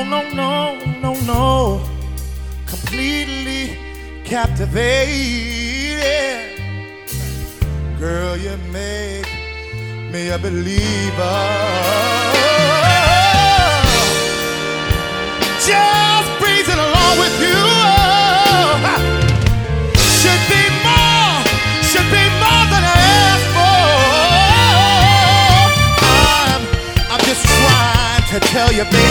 no. Completely captivated. Girl, you make me a believer. Just breezing along with you should be more than I asked for. I'm just trying to tell you, baby.